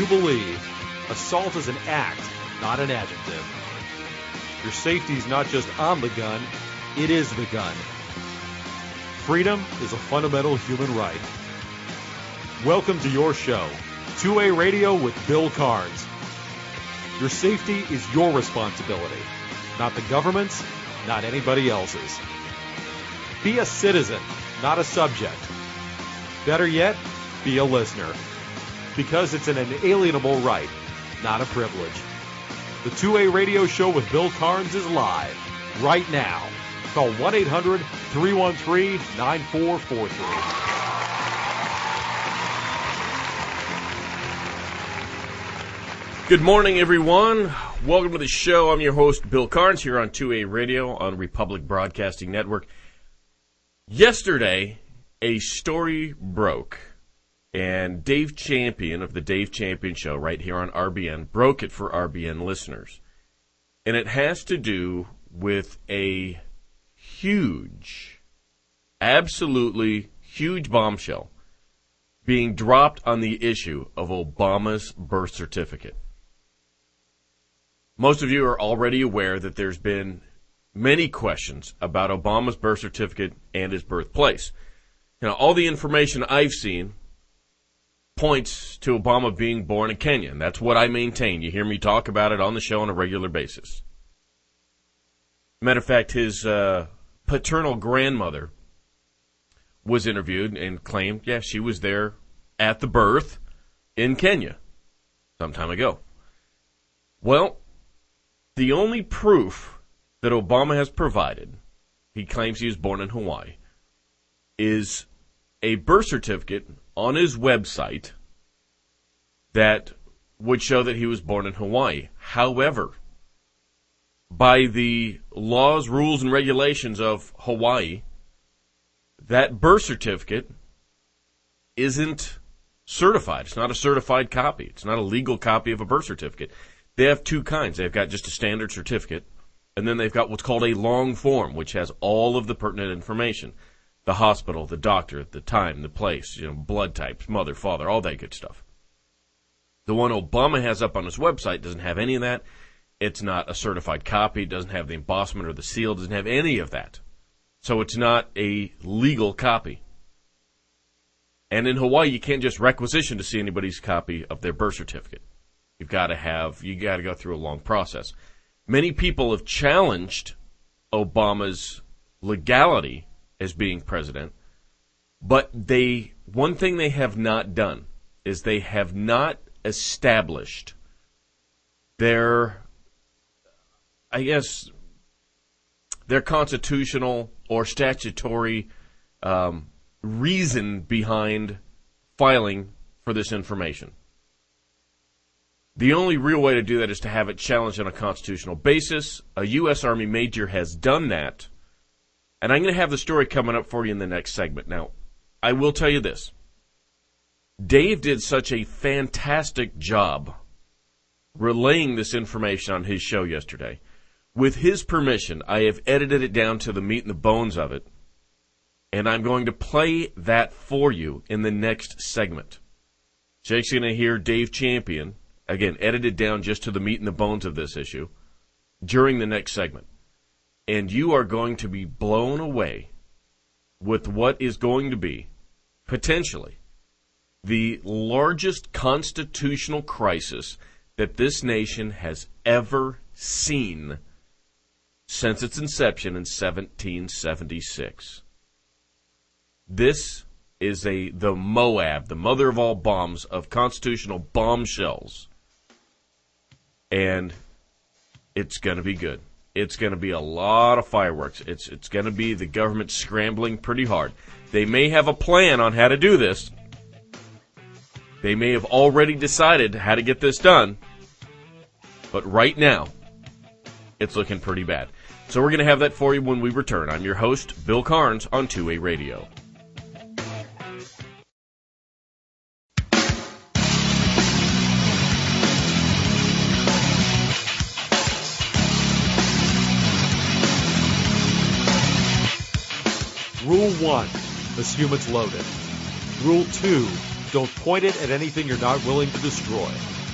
believe assault is an act, not an adjective. Your safety is not just on the gun, it is the gun. Freedom is a fundamental human right. Welcome to your show, 2A Radio with Bill Carnes. Your safety is your responsibility, not the government's, not anybody else's. Be a citizen, not a subject. Better yet, be a listener. Because it's an inalienable right, not a privilege. The 2A Radio Show with Bill Carnes is live, right now. Call 1-800-313-9443. Good morning, everyone. Welcome to the show. I'm your host, Bill Carnes, here on 2A Radio on Republic Broadcasting Network. Yesterday, a story broke, and Dave Champion of the Dave Champion Show right here on RBN broke it for RBN listeners. And it has to do with a huge, absolutely huge bombshell being dropped on the issue of Obama's birth certificate. Most of you are already aware that there's been many questions about Obama's birth certificate and his birthplace. You know, all the information I've seen points to Obama being born in Kenya, and that's what I maintain. You hear me talk about it on the show on a regular basis. Matter of fact, his paternal grandmother was interviewed and claimed, yeah, she was there at the birth in Kenya some time ago. Well, the only proof that Obama has provided, he claims he was born in Hawaii, is a birth certificate on his website that would show that he was born in Hawaii. However, by the laws, rules, and regulations of Hawaii, that birth certificate isn't certified. It's not a certified copy. It's not a legal copy of a birth certificate. They have two kinds. They've got just a standard certificate, and then they've got what's called a long form, which has all of the pertinent information. The hospital, the doctor, the time, the place, blood types, mother, father, all that good stuff. The one Obama has up on his website doesn't have any of that. It's not a certified copy. It doesn't have the embossment or the seal. It doesn't have any of that. So it's not a legal copy. And in Hawaii, you can't just requisition to see anybody's copy of their birth certificate. You got to go through a long process. Many people have challenged Obama's legality as being president, but one thing they have not done is they have not established their constitutional or statutory reason behind filing for this information. The only real way to do that is to have it challenged on a constitutional basis. A U.S. Army major has done that, and I'm going to have the story coming up for you in the next segment. Now, I will tell you this. Dave did such a fantastic job relaying this information on his show yesterday. With his permission, I have edited it down to the meat and the bones of it, and I'm going to play that for you in the next segment. Jake's going to hear Dave Champion, again, edited down just to the meat and the bones of this issue, during the next segment. And you are going to be blown away with what is going to be, potentially, the largest constitutional crisis that this nation has ever seen since its inception in 1776. This is the Moab, the mother of all bombs, of constitutional bombshells. And it's going to be good. It's going to be a lot of fireworks. It's going to be the government scrambling pretty hard. They may have a plan on how to do this. They may have already decided how to get this done. But right now, it's looking pretty bad. So we're going to have that for you when we return. I'm your host, Bill Carnes, on 2A Radio. Rule 1, assume it's loaded. Rule 2, don't point it at anything you're not willing to destroy.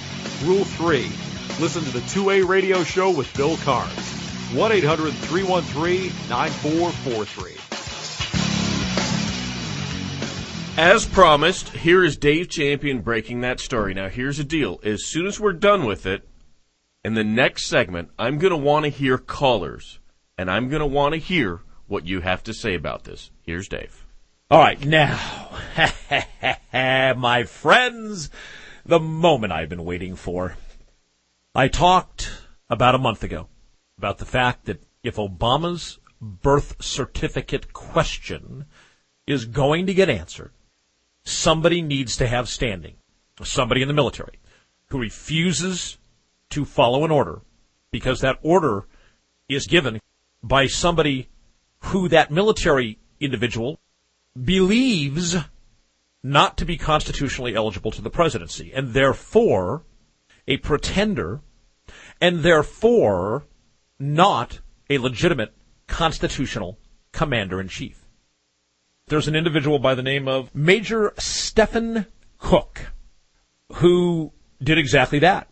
Rule 3. Listen to the 2A radio show with Bill Carnes. 1-800-313-9443. As promised, here is Dave Champion breaking that story. Now, here's the deal. As soon as we're done with it, in the next segment, I'm going to want to hear callers, and I'm going to want to hear what you have to say about this. Here's Dave. All right, now, my friends, the moment I've been waiting for. I talked about a month ago about the fact that if Obama's birth certificate question is going to get answered, somebody needs to have standing, somebody in the military who refuses to follow an order because that order is given by somebody who that military individual believes not to be constitutionally eligible to the presidency, and therefore a pretender, and therefore not a legitimate constitutional commander-in-chief. There's an individual by the name of Major Stephen Cook who did exactly that.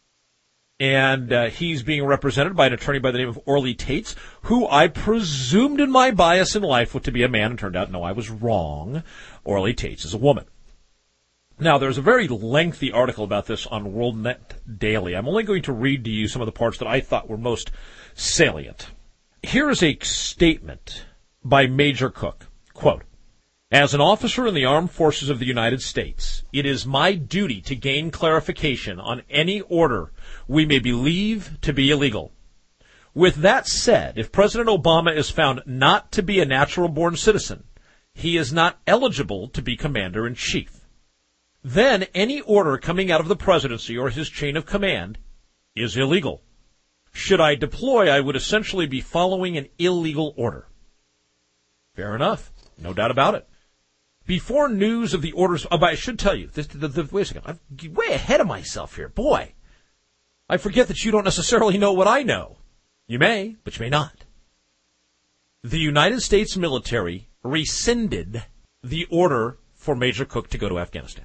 And he's being represented by an attorney by the name of Orly Tates, who I presumed in my bias in life to be a man, and turned out, no, I was wrong. Orly Tates is a woman. Now, there's a very lengthy article about this on WorldNet Daily. I'm only going to read to you some of the parts that I thought were most salient. Here is a statement by Major Cook. Quote, "As an officer in the Armed Forces of the United States, it is my duty to gain clarification on any order we may believe to be illegal. With that said, if President Obama is found not to be a natural-born citizen, he is not eligible to be commander-in-chief. Then any order coming out of the presidency or his chain of command is illegal. Should I deploy, I would essentially be following an illegal order." Fair enough. No doubt about it. Before news of the orders, I should tell you, wait a second, I'm way ahead of myself here. Boy, I forget that you don't necessarily know what I know. You may, but you may not. The United States military rescinded the order for Major Cook to go to Afghanistan.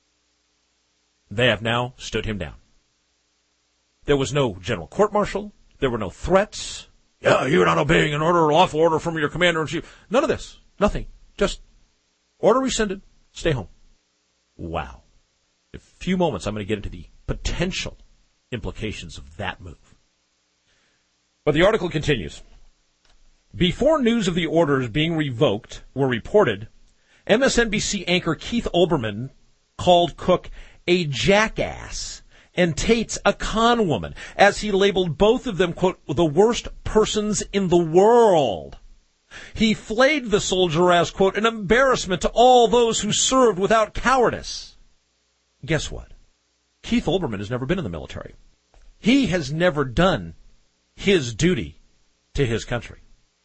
They have now stood him down. There was no general court-martial. There were no threats. Yeah, you're not obeying an order or lawful order from your commander-in-chief. None of this. Nothing. Just order rescinded. Stay home. Wow. In a few moments, I'm going to get into the potential implications of that move. But the article continues. Before news of the orders being revoked were reported, MSNBC anchor Keith Olbermann called Cook a jackass and Tates a con woman, as he labeled both of them, quote, the worst persons in the world. He flayed the soldier as, quote, an embarrassment to all those who served without cowardice. Guess what? Keith Olbermann has never been in the military. He has never done his duty to his country.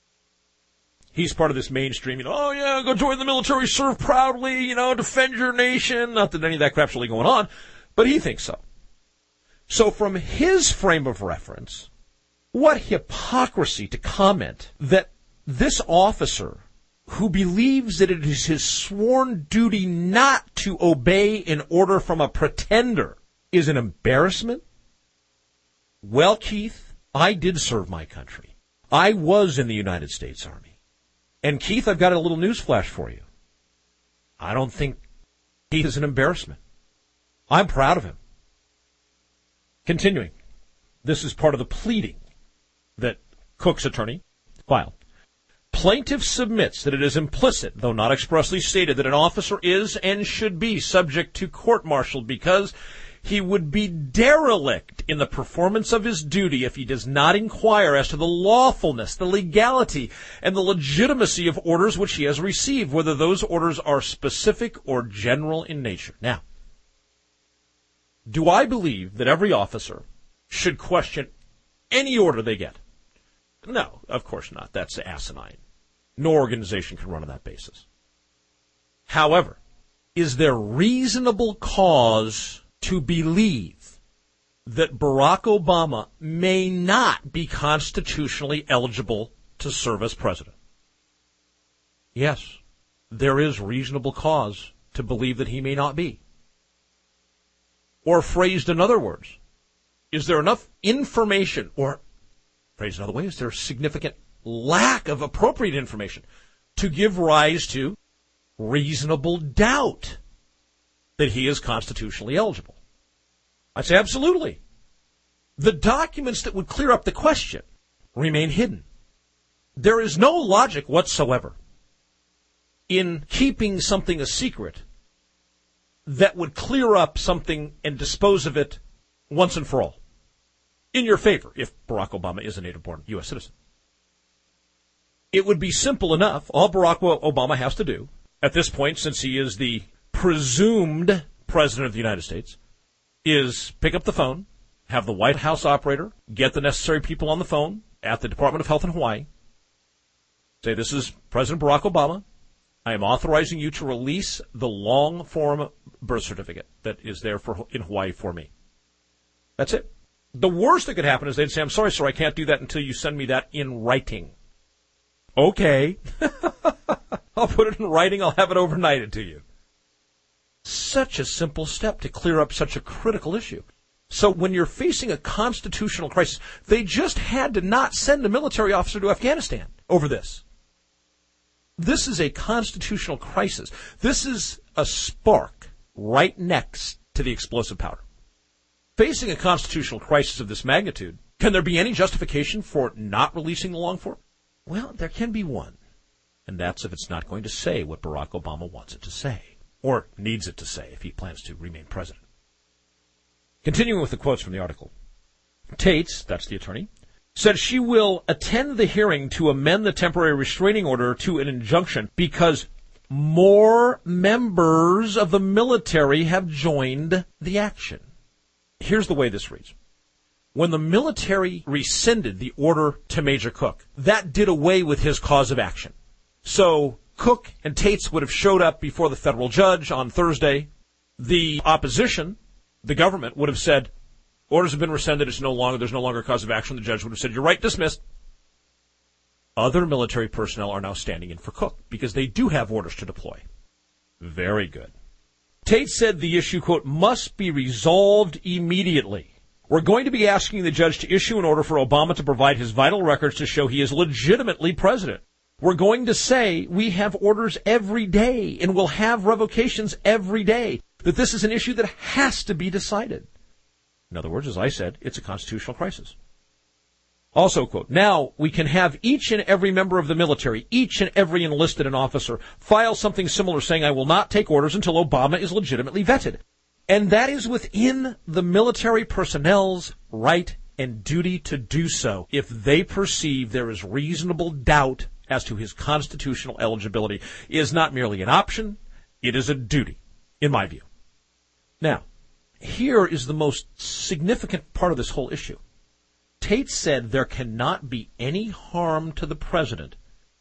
He's part of this mainstream, oh yeah, go join the military, serve proudly, defend your nation. Not that any of that crap's really going on, but he thinks so. So from his frame of reference, what hypocrisy to comment that this officer who believes that it is his sworn duty not to obey an order from a pretender is an embarrassment? Well, Keith, I did serve my country. I was in the United States Army. And Keith, I've got a little news flash for you. I don't think Keith is an embarrassment. I'm proud of him. Continuing, this is part of the pleading that Cook's attorney filed. Plaintiff submits that it is implicit, though not expressly stated, that an officer is and should be subject to court-martial because he would be derelict in the performance of his duty if he does not inquire as to the lawfulness, the legality, and the legitimacy of orders which he has received, whether those orders are specific or general in nature. Now, do I believe that every officer should question any order they get? No, of course not. That's asinine. No organization can run on that basis. However, is there reasonable cause to believe that Barack Obama may not be constitutionally eligible to serve as president? Yes, there is reasonable cause to believe that he may not be. Or phrased in other words, is there enough information, or phrased another way, is there a significant lack of appropriate information to give rise to reasonable doubt that he is constitutionally eligible? I'd say absolutely. The documents that would clear up the question remain hidden. There is no logic whatsoever in keeping something a secret that would clear up something and dispose of it once and for all in your favor if Barack Obama is a native-born U.S. citizen. It would be simple enough. All Barack Obama has to do at this point, since he is the presumed president of the United States, is pick up the phone, have the White House operator get the necessary people on the phone at the Department of Health in Hawaii, say, this is President Barack Obama. I am authorizing you to release the long-form birth certificate that is there in Hawaii for me. That's it. The worst that could happen is they'd say, I'm sorry, sir, I can't do that until you send me that in writing. Okay. I'll put it in writing. I'll have it overnighted to you. Such a simple step to clear up such a critical issue. So when you're facing a constitutional crisis, they just had to not send a military officer to Afghanistan over this. This is a constitutional crisis. This is a spark right next to the explosive powder. Facing a constitutional crisis of this magnitude, can there be any justification for not releasing the long form? Well, there can be one, and that's if it's not going to say what Barack Obama wants it to say, or needs it to say if he plans to remain president. Continuing with the quotes from the article, Tates, that's the attorney, said she will attend the hearing to amend the temporary restraining order to an injunction because more members of the military have joined the action. Here's the way this reads. When the military rescinded the order to Major Cook, that did away with his cause of action. So Cook and Tates would have showed up before the federal judge on Thursday. The opposition, the government, would have said, orders have been rescinded, there's no longer a cause of action. The judge would have said, you're right, dismissed. Other military personnel are now standing in for Cook because they do have orders to deploy. Very good. Tate said the issue, quote, must be resolved immediately. We're going to be asking the judge to issue an order for Obama to provide his vital records to show he is legitimately president. We're going to say we have orders every day and we'll have revocations every day, that this is an issue that has to be decided. In other words, as I said, it's a constitutional crisis. Also, quote, now we can have each and every member of the military, each and every enlisted and officer, file something similar saying I will not take orders until Obama is legitimately vetted. And that is within the military personnel's right and duty to do so if they perceive there is reasonable doubt as to his constitutional eligibility. It is not merely an option, it is a duty, in my view. Now, here is the most significant part of this whole issue. Tate said there cannot be any harm to the president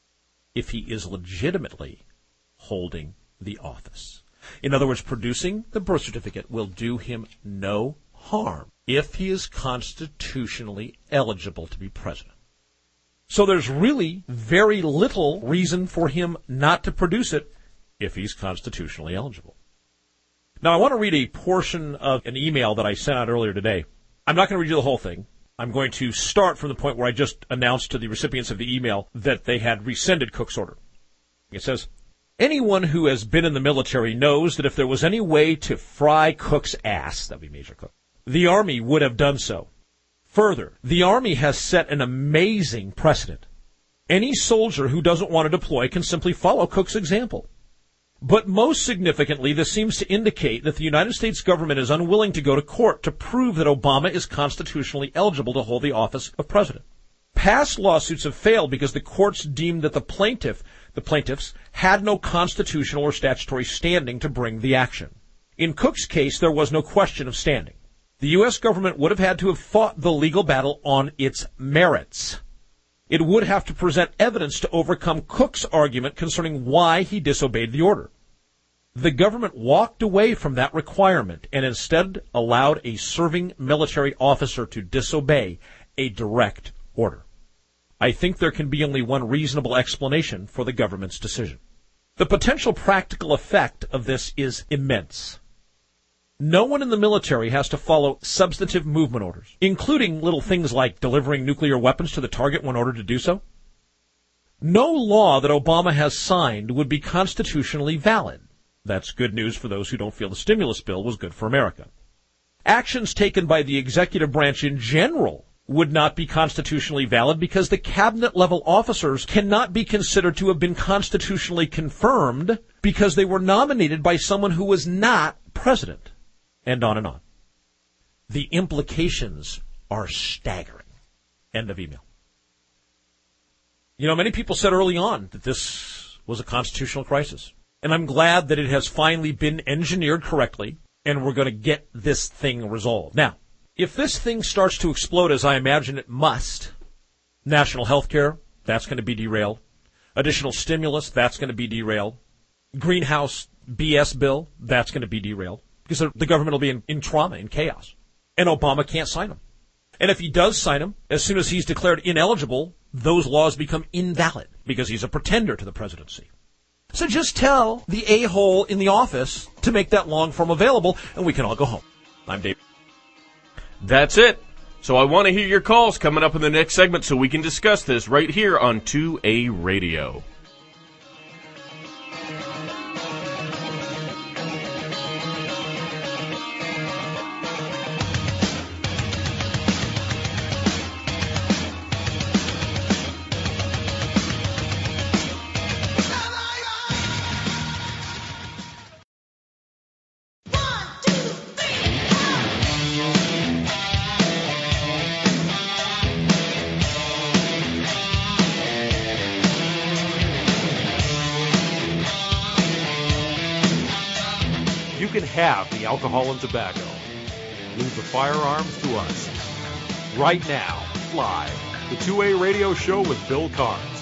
if he is legitimately holding the office. In other words, producing the birth certificate will do him no harm if he is constitutionally eligible to be president. So there's really very little reason for him not to produce it if he's constitutionally eligible. Now, I want to read a portion of an email that I sent out earlier today. I'm not going to read you the whole thing. I'm going to start from the point where I just announced to the recipients of the email that they had rescinded Cook's order. It says, anyone who has been in the military knows that if there was any way to fry Cook's ass, that would be Major Cook, the Army would have done so. Further, the Army has set an amazing precedent. Any soldier who doesn't want to deploy can simply follow Cook's example. But most significantly, this seems to indicate that the United States government is unwilling to go to court to prove that Obama is constitutionally eligible to hold the office of president. Past lawsuits have failed because the courts deemed that the plaintiffs had no constitutional or statutory standing to bring the action. In Cook's case, there was no question of standing. The U.S. government would have had to have fought the legal battle on its merits. It would have to present evidence to overcome Cook's argument concerning why he disobeyed the order. The government walked away from that requirement and instead allowed a serving military officer to disobey a direct order. I think there can be only one reasonable explanation for the government's decision. The potential practical effect of this is immense. No one in the military has to follow substantive movement orders, including little things like delivering nuclear weapons to the target when ordered to do so. No law that Obama has signed would be constitutionally valid. That's good news for those who don't feel the stimulus bill was good for America. Actions taken by the executive branch in general would not be constitutionally valid because the cabinet-level officers cannot be considered to have been constitutionally confirmed because they were nominated by someone who was not president. And on and on. The implications are staggering. End of email. You know, many people said early on that this was a constitutional crisis. And I'm glad that it has finally been engineered correctly, and we're going to get this thing resolved. Now, if this thing starts to explode, as I imagine it must, national health care, that's going to be derailed. Additional stimulus, that's going to be derailed. Greenhouse BS bill, that's going to be derailed. Because the government will be in trauma, in chaos. And Obama can't sign them. And if he does sign them, as soon as he's declared ineligible, those laws become invalid because he's a pretender to the presidency. So just tell the a-hole in the office to make that long form available, and we can all go home. I'm Dave. That's it. So I want to hear your calls coming up in the next segment so we can discuss this right here on 2A Radio. You can have the alcohol and tobacco. Leave the firearms to us. Right now, live, the 2A Radio Show with Bill Carnes.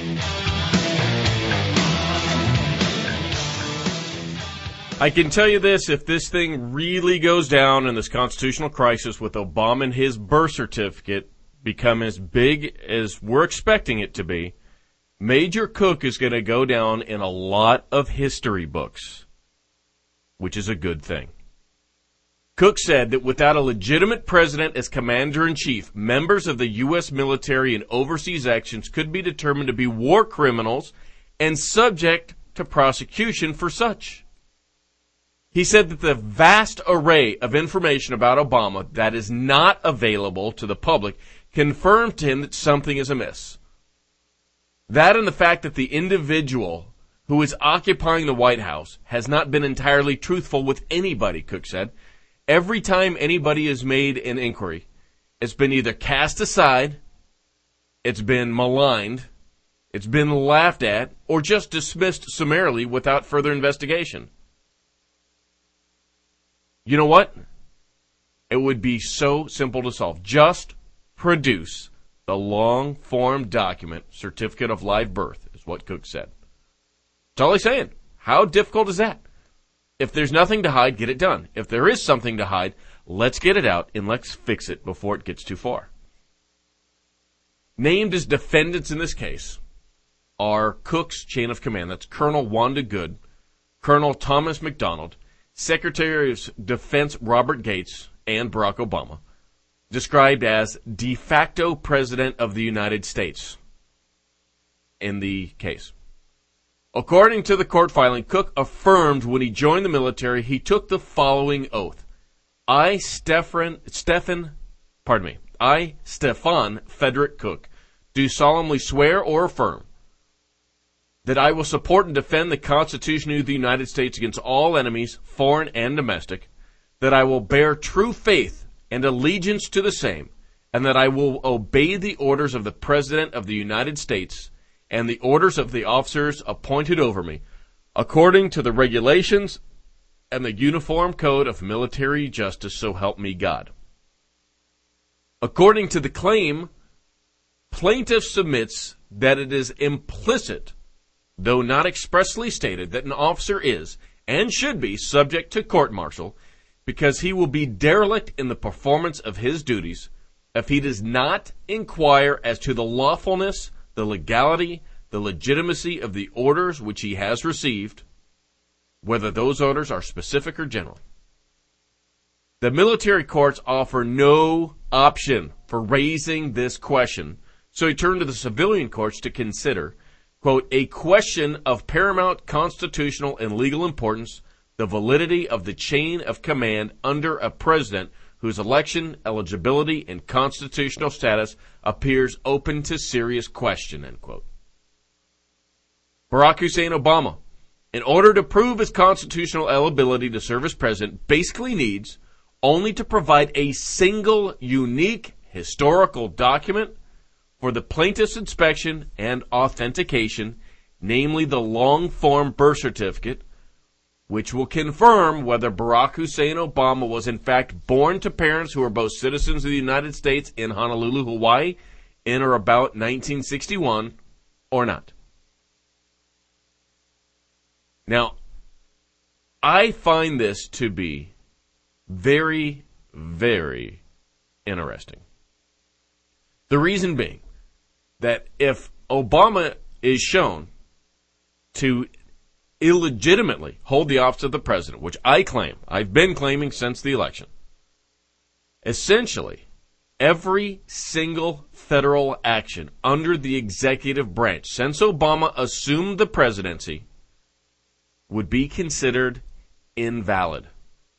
I can tell you this, if this thing really goes down in this constitutional crisis with Obama and his birth certificate become as big as we're expecting it to be, Major Cook is going to go down in a lot of history books, which is a good thing. Cook said that without a legitimate president as commander-in-chief, members of the U.S. military and overseas actions could be determined to be war criminals and subject to prosecution for such. He said that the vast array of information about Obama that is not available to the public confirmed to him that something is amiss. That and the fact that the individual who is occupying the White House has not been entirely truthful with anybody, Cook said. Every time anybody has made an inquiry, it's been either cast aside, it's been maligned, it's been laughed at, or just dismissed summarily without further investigation. You know what? It would be so simple to solve. Just produce the long-form document, Certificate of Live Birth, is what Cook said. That's all he's saying. How difficult is that? If there's nothing to hide, get it done. If there is something to hide, let's get it out and let's fix it before it gets too far. Named as defendants in this case are Cook's chain of command. That's Colonel Wanda Good, Colonel Thomas McDonald, Secretary of Defense Robert Gates, and Barack Obama, described as de facto President of the United States in the case. According to the court filing, Cook affirmed when he joined the military he took the following oath. I, Stefan Frederick Cook, do solemnly swear or affirm that I will support and defend the Constitution of the United States against all enemies, foreign and domestic, that I will bear true faith and allegiance to the same, and that I will obey the orders of the President of the United States and the orders of the officers appointed over me, according to the regulations and the Uniform Code of Military Justice, so help me God. According to the claim, plaintiff submits that it is implicit, though not expressly stated, that an officer is, and should be, subject to court-martial, because he will be derelict in the performance of his duties if he does not inquire as to the lawfulness, the legality, the legitimacy of the orders which he has received, whether those orders are specific or general. The military courts offer no option for raising this question, so he turned to the civilian courts to consider, quote, a question of paramount constitutional and legal importance, the validity of the chain of command under a president whose election, eligibility, and constitutional status appears open to serious question, end quote. Barack Hussein Obama, in order to prove his constitutional eligibility to serve as president, basically needs only to provide a single unique historical document for the plaintiff's inspection and authentication, namely the long-form birth certificate, which will confirm whether Barack Hussein Obama was in fact born to parents who are both citizens of the United States in Honolulu, Hawaii, in or about 1961, or not. Now, I find this to be very, very interesting. The reason being that if Obama is shown to illegitimately hold the office of the president, which I've been claiming since the election, essentially every single federal action under the executive branch since Obama assumed the presidency would be considered invalid.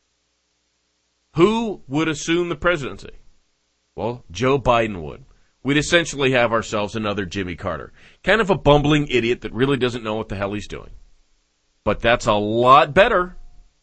Who would assume the presidency? Well, Joe Biden would. We'd essentially have ourselves another Jimmy Carter. Kind of a bumbling idiot that really doesn't know what the hell he's doing. But that's a lot better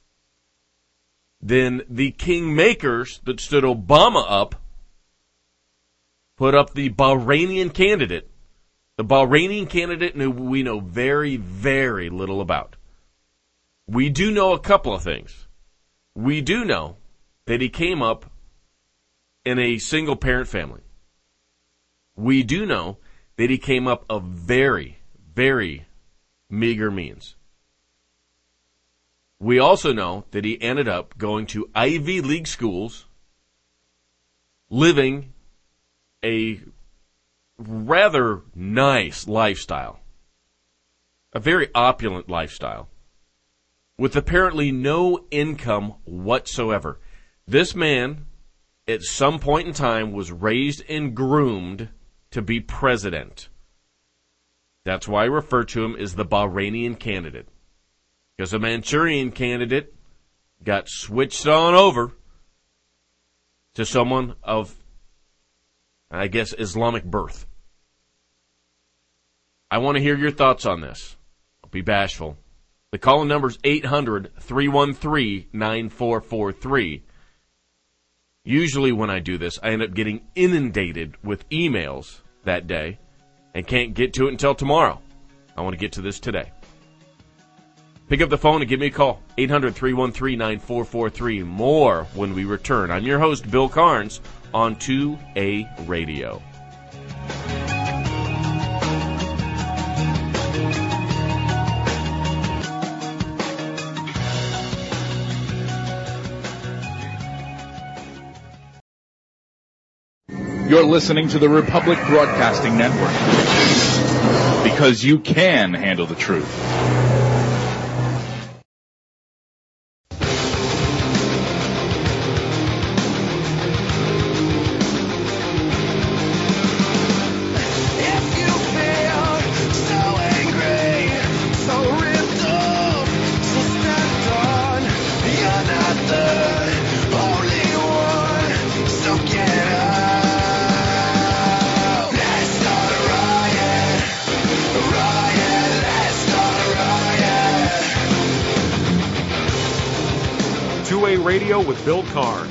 than the kingmakers that stood Obama up, put up the Bahrainian candidate. The Bahrainian candidate we know very, very little about. We do know a couple of things. We do know that he came up in a single-parent family. We do know that he came up of very, very meager means. We also know that he ended up going to Ivy League schools, living a rather nice lifestyle, a very opulent lifestyle, with apparently no income whatsoever. This man, at some point in time, was raised and groomed to be president. That's why I refer to him as the Bahrainian candidate. Because the Manchurian candidate got switched on over to someone of, I guess, Islamic birth. I want to hear your thoughts on this. Don't be bashful. The call-in number is 800-313-9443. Usually when I do this, I end up getting inundated with emails that day and can't get to it until tomorrow. I want to get to this today. Pick up the phone and give me a call. 800-313-9443. More when we return. I'm your host, Bill Carnes, on 2A Radio. You're listening to the Republic Broadcasting Network, because you can handle the truth. Radio with Bill Carnes,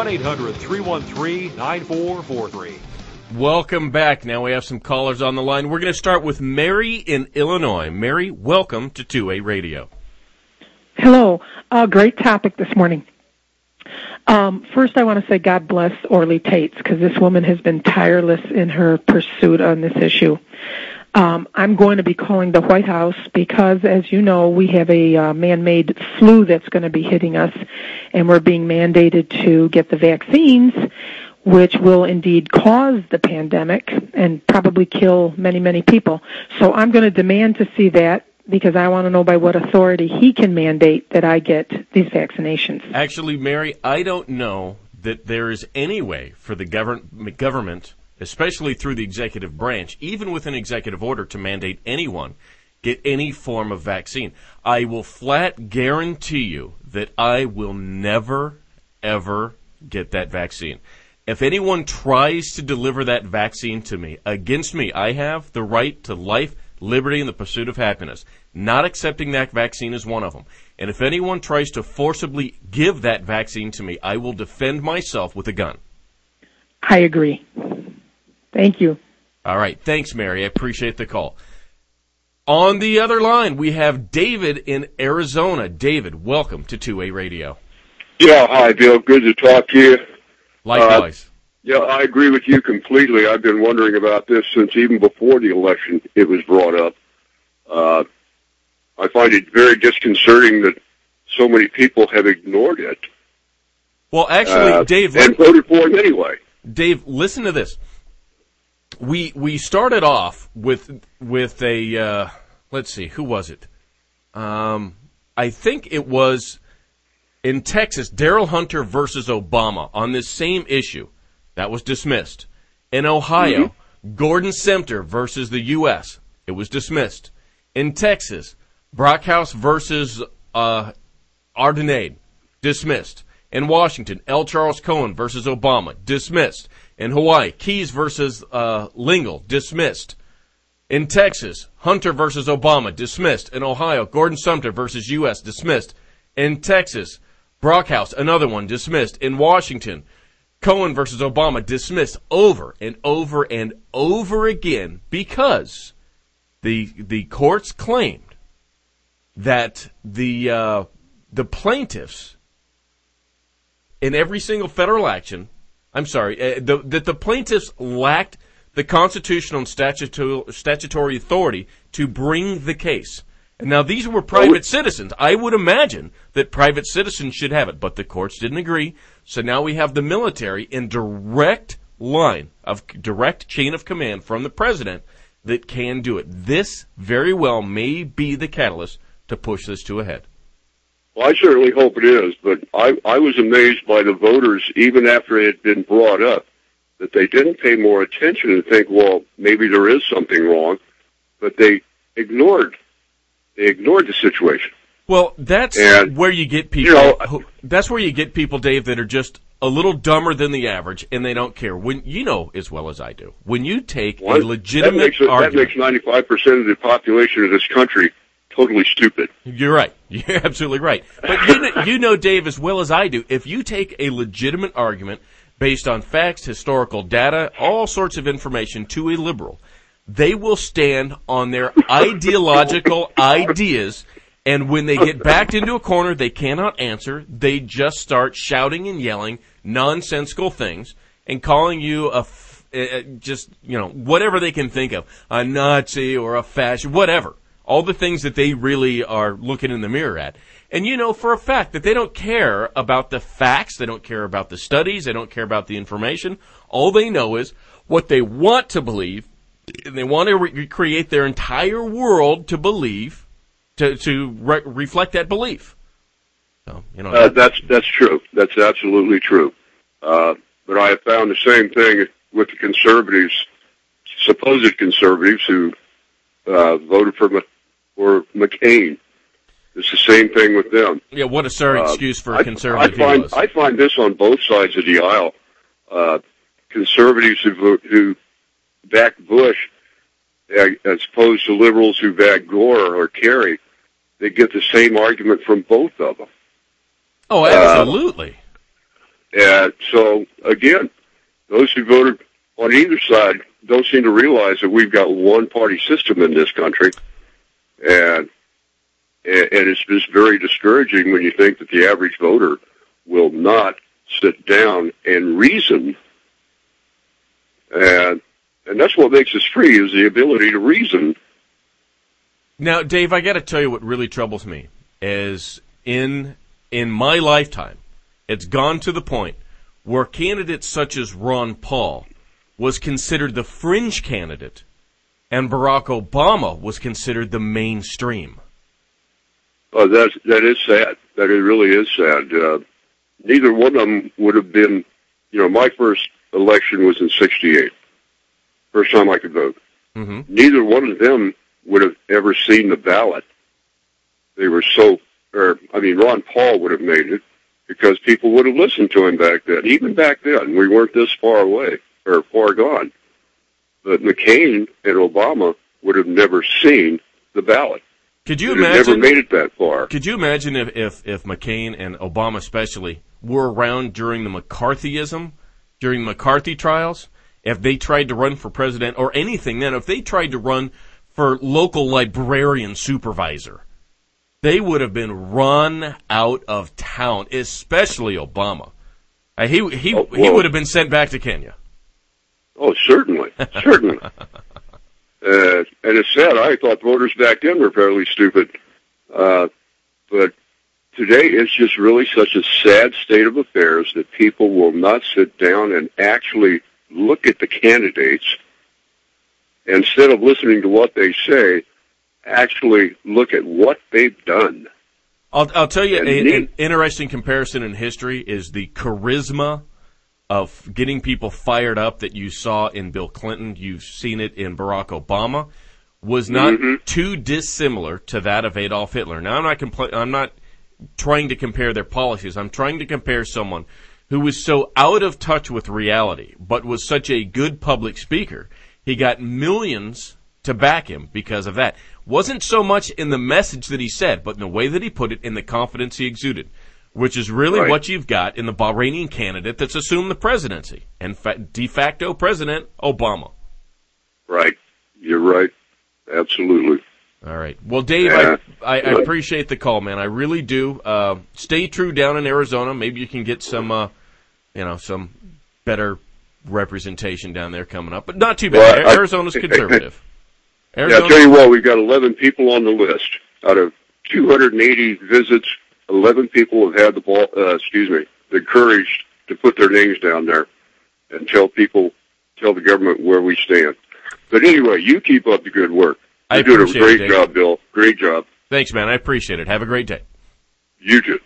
1-800-313-9443. Welcome back. Now we have some callers on the line. We're going to start with Mary in Illinois. Mary, welcome to 2A Radio. Hello. Great topic this morning. First, I want to say God bless Orly Tates, because this woman has been tireless in her pursuit on this issue. I'm going to be calling the White House because, as you know, we have a man-made flu that's going to be hitting us, and we're being mandated to get the vaccines, which will indeed cause the pandemic and probably kill many, many people. So I'm going to demand to see that because I want to know by what authority he can mandate that I get these vaccinations. Actually, Mary, I don't know that there is any way for the government, especially through the executive branch, even with an executive order, to mandate anyone get any form of vaccine. I will flat guarantee you that I will never, ever get that vaccine. If anyone tries to deliver that vaccine to me, against me, I have the right to life, liberty, and the pursuit of happiness. Not accepting that vaccine is one of them. And if anyone tries to forcibly give that vaccine to me, I will defend myself with a gun. I agree. Thank you. All right. Thanks, Mary. I appreciate the call. On the other line, we have David in Arizona. David, welcome to 2A Radio. Yeah, hi, Bill. Good to talk to you. Likewise. Yeah, I agree with you completely. I've been wondering about this since even before the election it was brought up. I find it very disconcerting that so many people have ignored it. Well, actually, Dave... and voted for it anyway. Dave, listen to this. We started off with a... let's see, who was it? I think it was... in Texas, Daryl Hunter versus Obama on this same issue. That was dismissed. In Ohio, Gordon Sumter versus the U.S. It was dismissed. In Texas, Brockhouse versus Ardenade, dismissed. In Washington, L. Charles Cohen versus Obama, dismissed. In Hawaii, Keyes versus Lingle, dismissed. In Texas, Hunter versus Obama, dismissed. In Ohio, Gordon Sumter versus U.S., dismissed. In Texas, Brockhouse, another one, dismissed. In Washington, Cohen versus Obama, dismissed over and over and over again because the courts claimed that the plaintiffs in every single federal action, that the plaintiffs lacked the constitutional and statutory authority to bring the case. Now, these were private citizens. I would imagine that private citizens should have it, but the courts didn't agree. So now we have the military in direct chain of command from the president that can do it. This very well may be the catalyst to push this to a head. Well, I certainly hope it is, but I was amazed by the voters, even after it had been brought up, that they didn't pay more attention and think, well, maybe there is something wrong, but they ignored the situation. Well, that's where you get people. That's where you get people, Dave, that are just a little dumber than the average, and they don't care. When you know as well as I do, when you take a legitimate argument, that makes 95% of the population of this country totally stupid. You're right. You're absolutely right. But you know, Dave, as well as I do, if you take a legitimate argument based on facts, historical data, all sorts of information to a liberal, they will stand on their ideological ideas, and when they get backed into a corner they cannot answer, they just start shouting and yelling nonsensical things and calling you whatever they can think of, a Nazi or a fascist, whatever. All the things that they really are looking in the mirror at. And you know for a fact that they don't care about the facts, they don't care about the studies, they don't care about the information. All they know is what they want to believe. And they want to recreate their entire world to believe, to reflect that belief. So, that's true. That's absolutely true. But I have found the same thing with the conservatives, supposed conservatives who voted for McCain. It's the same thing with them. Yeah, what a sorry excuse for a conservative he was. I find this on both sides of the aisle. Conservatives who back Bush, as opposed to liberals who back Gore or Kerry, they get the same argument from both of them. Oh, absolutely. So, again, those who voted on either side don't seem to realize that we've got one-party system in this country, and it's just very discouraging when you think that the average voter will not sit down and reason, and that's what makes us free, is the ability to reason. Now, Dave, I got to tell you what really troubles me is in my lifetime, it's gone to the point where candidates such as Ron Paul was considered the fringe candidate and Barack Obama was considered the mainstream. Oh, that is sad. That it really is sad. Neither one of them would have been, my first election was in '68. First time I could vote. Mm-hmm. Neither one of them would have ever seen the ballot. They were Ron Paul would have made it because people would have listened to him back then. Even back then, we weren't this far away or far gone. But McCain and Obama would have never seen the ballot. Could you imagine? Never made it that far. Could you imagine if McCain and Obama especially were around during the McCarthyism, during the McCarthy trials? If they tried to run for president or anything then, if they tried to run for local librarian supervisor, they would have been run out of town, especially Obama. He would have been sent back to Kenya. Oh, certainly. Certainly. And it's sad. I thought voters back then were fairly stupid. But today it's just really such a sad state of affairs that people will not sit down and actually look at the candidates. Instead of listening to what they say, actually look at what they've done. I'll tell you an interesting comparison in history is the charisma of getting people fired up that you saw in Bill Clinton, you've seen it in Barack Obama, was not too dissimilar to that of Adolf Hitler. Now, I'm not trying to compare their policies. I'm trying to compare someone who was so out of touch with reality, but was such a good public speaker. He got millions to back him because of that. Wasn't so much in the message that he said, but in the way that he put it, in the confidence he exuded, which is really what you've got in the Bahraini candidate that's assumed the presidency, and de facto President Obama. Right. You're right. Absolutely. All right. Well, Dave, I appreciate the call, man. I really do. Stay true down in Arizona. Maybe you can get some, some better representation down there coming up, but not too bad. Well, Arizona's conservative. I'll tell you what, we've got 11 people on the list. Out of 280 visits, 11 people have had the courage to put their names down there and tell the government where we stand. But anyway, you keep up the good work. You're doing a great job, Bill. Great job. Thanks, man. I appreciate it. Have a great day. You too.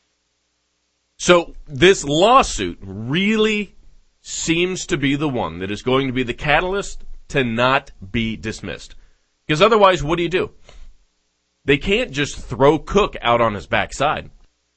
So this lawsuit really seems to be the one that is going to be the catalyst to not be dismissed. Because otherwise, what do? They can't just throw Cook out on his backside.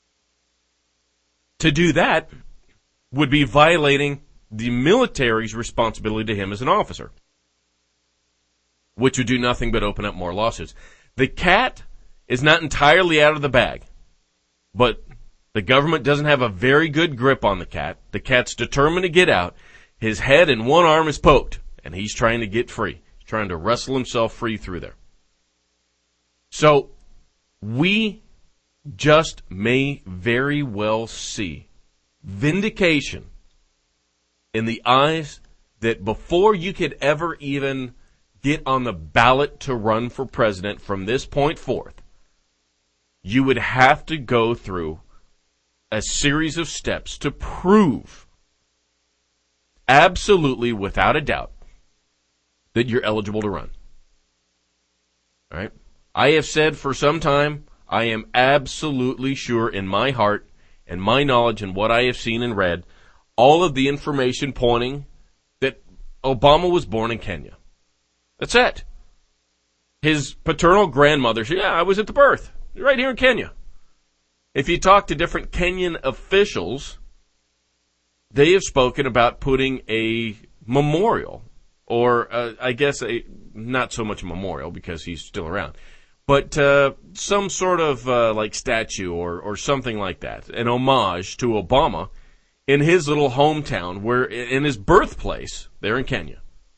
To do that would be violating the military's responsibility to him as an officer, which would do nothing but open up more lawsuits. The cat is not entirely out of the bag, but the government doesn't have a very good grip on the cat. The cat's determined to get out. His head and one arm is poked, and he's trying to get free. He's trying to wrestle himself free through there. So we just may very well see vindication in the eyes that before you could ever even get on the ballot to run for president from this point forth, you would have to go through a series of steps to prove absolutely without a doubt that you're eligible to run. All right? I have said for some time, I am absolutely sure in my heart and my knowledge and what I have seen and read, all of the information pointing that Obama was born in Kenya. That's it. His paternal grandmother said, I was at the birth, right here in Kenya. If you talk to different Kenyan officials, they have spoken about putting a memorial, or I guess not so much a memorial because he's still around, but some sort of like statue or something like that, an homage to Obama in his little hometown, where in his birthplace there in Kenya.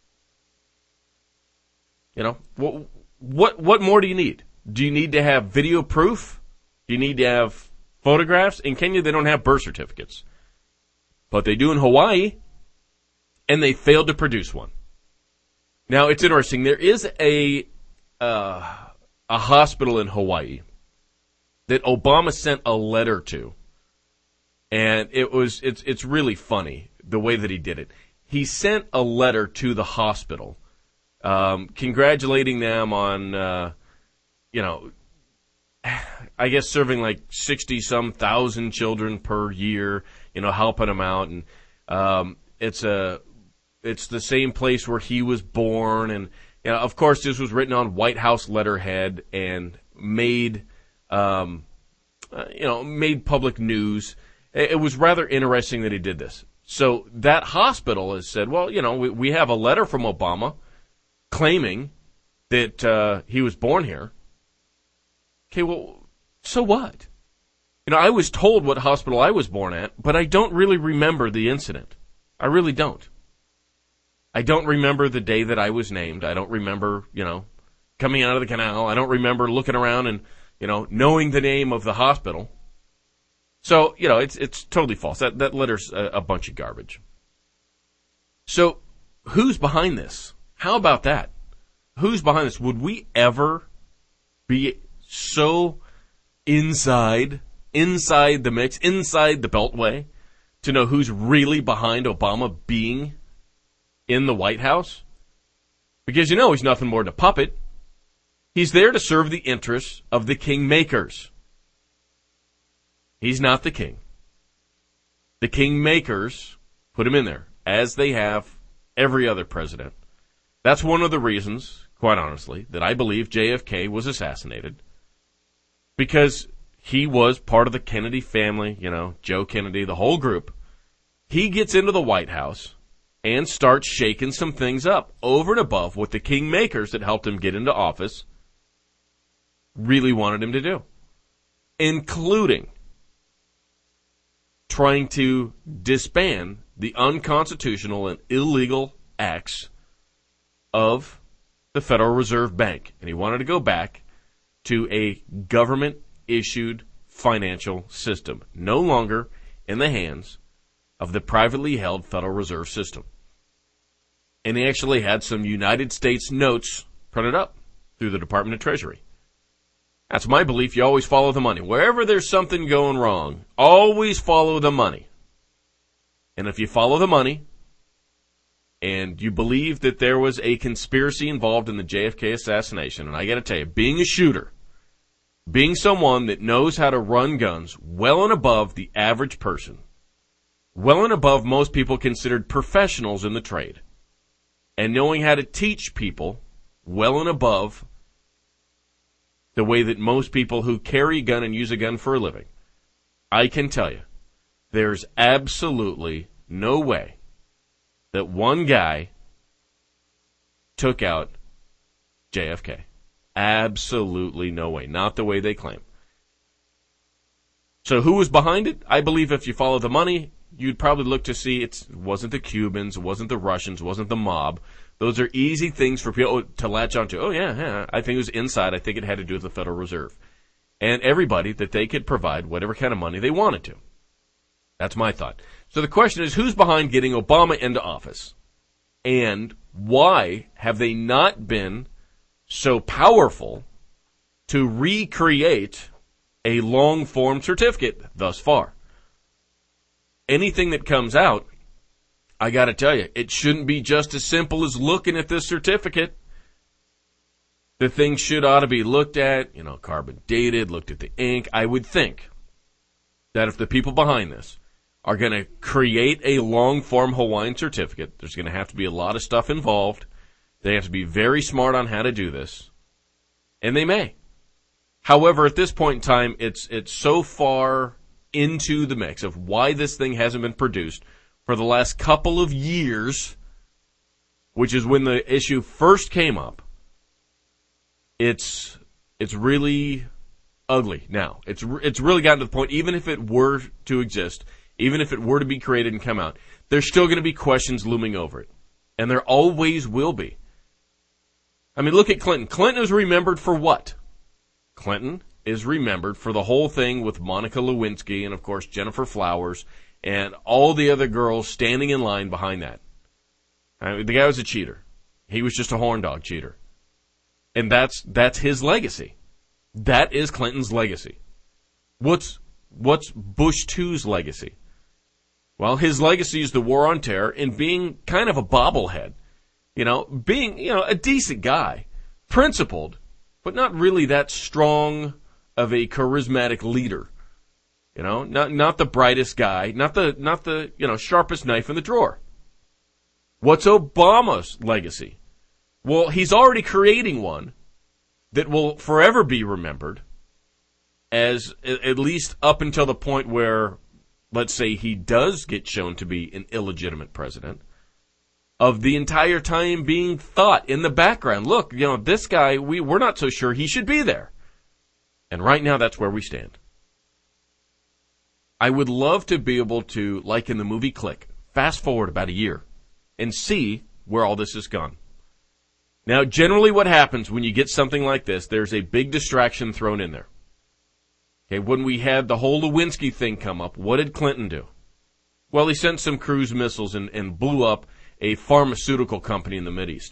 You know, what more do you need? Do you need to have video proof? Do you need to have photographs? In Kenya, they don't have birth certificates, but they do in Hawaii, and they failed to produce one. Now, it's interesting. There is a hospital in Hawaii that Obama sent a letter to, and it's really funny the way that he did it. He sent a letter to the hospital congratulating them on, I guess serving like 60-some thousand children per year, helping them out. And it's the same place where he was born. And, of course, this was written on White House letterhead and made public news. It was rather interesting that he did this. So that hospital has said, well, we have a letter from Obama claiming that he was born here. Okay, well, so what? I was told what hospital I was born at, but I don't really remember the incident. I really don't. I don't remember the day that I was named. I don't remember, coming out of the canal. I don't remember looking around and, knowing the name of the hospital. So, it's totally false. That letter's a bunch of garbage. So, who's behind this? How about that? Who's behind this? Would we ever be so inside the mix, inside the Beltway, to know who's really behind Obama being in the White House? Because he's nothing more than a puppet. He's there to serve the interests of the kingmakers. He's not the king. The kingmakers put him in there, as they have every other president. That's one of the reasons, quite honestly, that I believe JFK was assassinated. Because he was part of the Kennedy family, Joe Kennedy, the whole group. He gets into the White House and starts shaking some things up over and above what the kingmakers that helped him get into office really wanted him to do, including trying to disband the unconstitutional and illegal acts of the Federal Reserve Bank. And he wanted to go back to a government-issued financial system, no longer in the hands of the privately held Federal Reserve System. And he actually had some United States notes printed up through the Department of Treasury. That's my belief. You always follow the money. Wherever there's something going wrong, always follow the money. And if you follow the money and you believe that there was a conspiracy involved in the JFK assassination, and I got to tell you, being a shooter, being someone that knows how to run guns well and above the average person, well and above most people considered professionals in the trade, and knowing how to teach people well and above the way that most people who carry a gun and use a gun for a living, I can tell you, there's absolutely no way that one guy took out JFK. Absolutely no way. Not the way they claim. So who was behind it? I believe if you follow the money, you'd probably look to see it wasn't the Cubans, it wasn't the Russians, it wasn't the mob. Those are easy things for people to latch onto. Oh, yeah, I think it was inside. I think it had to do with the Federal Reserve. And everybody that they could provide whatever kind of money they wanted to. That's my thought. So the question is, who's behind getting Obama into office? And why have they not been so powerful to recreate a long-form certificate thus far? Anything that comes out, I got to tell you, it shouldn't be just as simple as looking at this certificate. The thing ought to be looked at, carbon dated, looked at the ink. I would think that if the people behind this are going to create a long-form Hawaiian certificate, there's going to have to be a lot of stuff involved. They have to be very smart on how to do this. And they may. However, at this point in time, it's so far into the mix of why this thing hasn't been produced for the last couple of years, which is when the issue first came up. It's really ugly now. It's really gotten to the point, even if it were to exist, even if it were to be created and come out, there's still going to be questions looming over it. And there always will be. I mean, look at Clinton. Clinton is remembered for what? Clinton is remembered for the whole thing with Monica Lewinsky and, of course, Jennifer Flowers and all the other girls standing in line behind that. I mean, the guy was a cheater. He was just a horn dog cheater. And that's his legacy. That is Clinton's legacy. What's Bush 2's legacy? Well, his legacy is the war on terror and being kind of a bobblehead. Being, a decent guy, principled, but not really that strong of a charismatic leader. Not the brightest guy, not the sharpest knife in the drawer. What's Obama's legacy? Well, he's already creating one that will forever be remembered as, at least up until the point where, let's say, he does get shown to be an illegitimate president, of the entire time being thought in the background, look, this guy, we're not so sure he should be there. And right now, that's where we stand. I would love to be able to, like in the movie Click, fast forward about a year and see where all this has gone. Now, generally what happens when you get something like this, there's a big distraction thrown in there. Okay, when we had the whole Lewinsky thing come up, what did Clinton do? Well, he sent some cruise missiles and blew up a pharmaceutical company in the Mideast.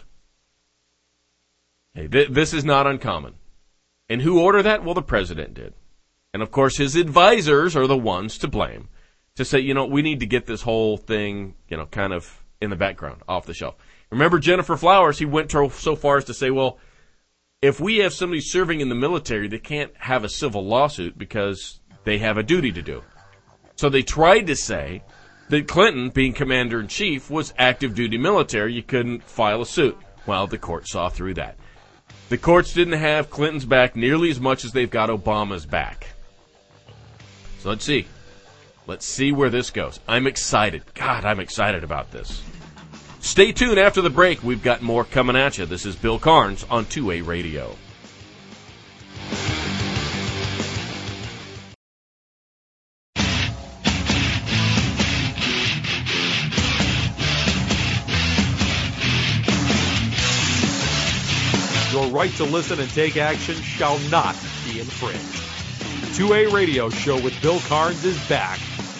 Okay, this is not uncommon. And who ordered that? Well, the president did. And, of course, his advisors are the ones to blame to say, we need to get this whole thing, kind of in the background, off the shelf. Remember Gennifer Flowers? He went so far as to say, well, if we have somebody serving in the military, they can't have a civil lawsuit because they have a duty to do. So they tried to say that Clinton, being commander-in-chief, was active duty military. You couldn't file a suit. Well, the court saw through that. The courts didn't have Clinton's back nearly as much as they've got Obama's back. So let's see. Let's see where this goes. I'm excited. God, I'm excited about this. Stay tuned after the break. We've got more coming at you. This is Bill Carnes on 2A Radio. Your right to listen and take action shall not be infringed. 2A Radio Show with Bill Carnes is back.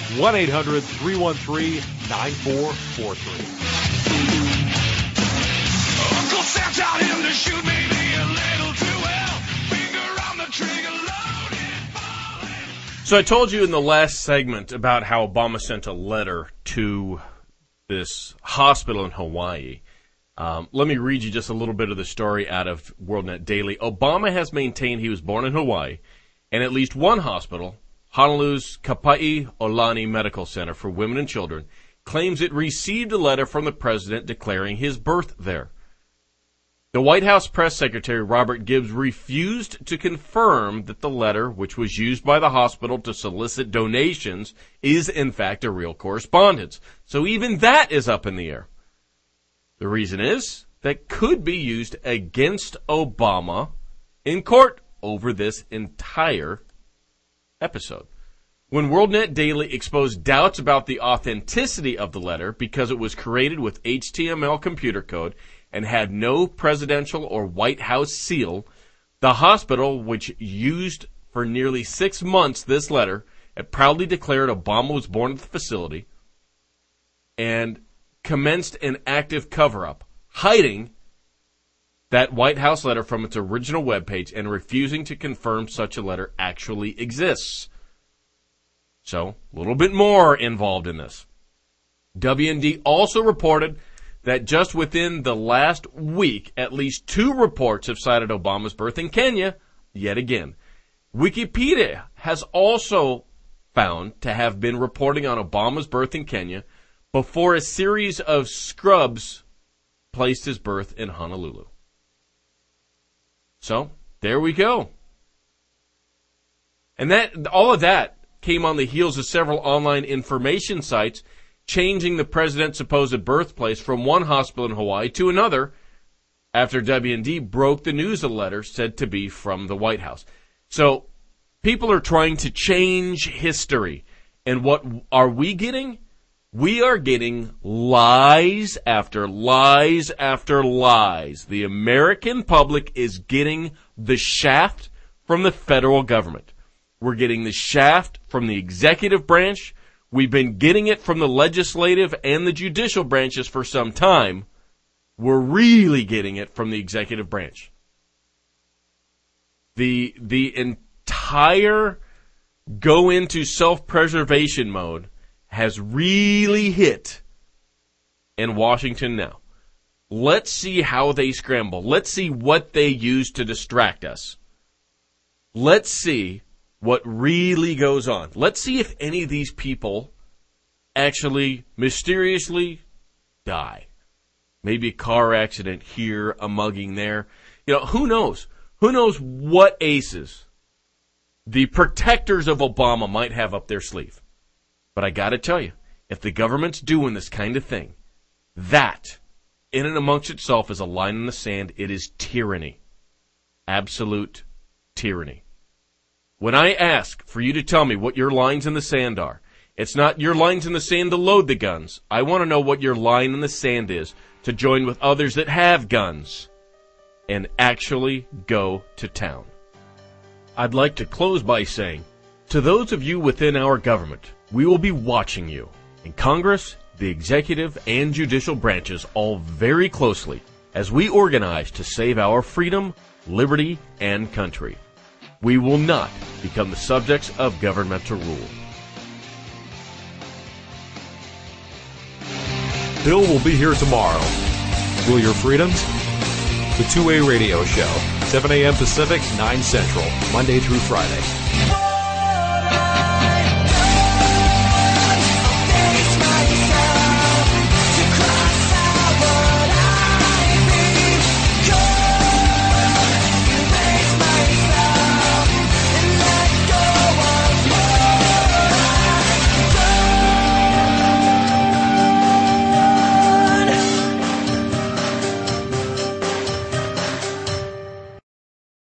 1-800-313-9443. Uncle Sam taught him to shoot maybe a little too well. Finger on the trigger, loaded, falling. So I told you in the last segment about how Obama sent a letter to this hospital in Hawaii. Let me read you just a little bit of the story out of WorldNet Daily. Obama has maintained he was born in Hawaii, and at least one hospital, Honolulu's Kapa'iolani Medical Center for Women and Children, claims it received a letter from the president declaring his birth there. The White House press secretary, Robert Gibbs, refused to confirm that the letter, which was used by the hospital to solicit donations, is in fact a real correspondence. So even that is up in the air. The reason is that could be used against Obama in court over this entire episode. When WorldNet Daily exposed doubts about the authenticity of the letter because it was created with HTML computer code and had no presidential or White House seal, the hospital, which used for nearly 6 months this letter, it proudly declared Obama was born at the facility and commenced an active cover-up, hiding that White House letter from its original webpage and refusing to confirm such a letter actually exists. So, a little bit more involved in this. WND also reported that just within the last week, at least 2 reports have cited Obama's birth in Kenya, yet again. Wikipedia has also found to have been reporting on Obama's birth in Kenya before a series of scrubs placed his birth in Honolulu. So, there we go. And all of that came on the heels of several online information sites changing the president's supposed birthplace from one hospital in Hawaii to another after WND broke the news of the letter said to be from the White House. So, people are trying to change history. And what are we getting? We are getting lies after lies after lies. The American public is getting the shaft from the federal government. We're getting the shaft from the executive branch. We've been getting it from the legislative and the judicial branches for some time. We're really getting it from the executive branch. The entire go into self-preservation mode has really hit in Washington now. Let's see how they scramble. Let's see what they use to distract us. Let's see what really goes on. Let's see if any of these people actually mysteriously die. Maybe a car accident here, a mugging there. You know, who knows? Who knows what aces the protectors of Obama might have up their sleeve. But I gotta tell you, if the government's doing this kind of thing, that, in and amongst itself, is a line in the sand. It is tyranny. Absolute tyranny. When I ask for you to tell me what your lines in the sand are, it's not your lines in the sand to load the guns. I want to know what your line in the sand is to join with others that have guns and actually go to town. I'd like to close by saying, to those of you within our government, we will be watching you. In Congress, the executive and judicial branches all very closely as we organize to save our freedom, liberty, and country. We will not become the subjects of governmental rule. Bill will be here tomorrow. Will your freedoms? The 2A Radio Show, 7 a.m. Pacific, 9 Central, Monday through Friday.